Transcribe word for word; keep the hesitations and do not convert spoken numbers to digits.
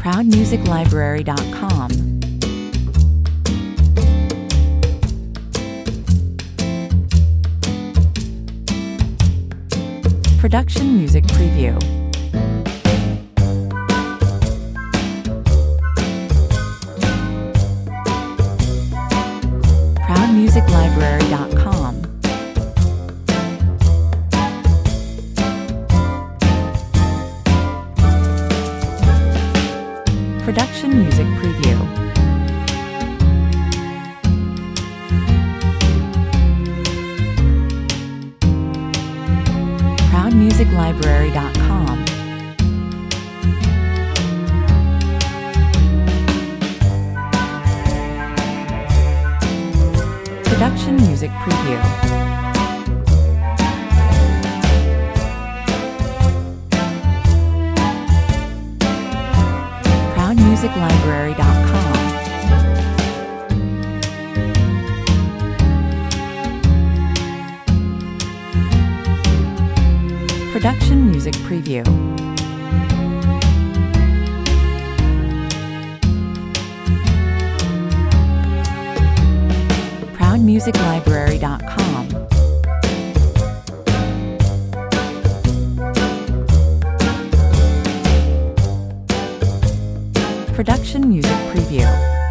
proud music library dot com. Production Music Preview. proud music library dot com. Production Music Preview. proud music library dot com. Production Music Preview. proud music library dot com. Production Music Preview. proud music library dot com. Production Music Preview.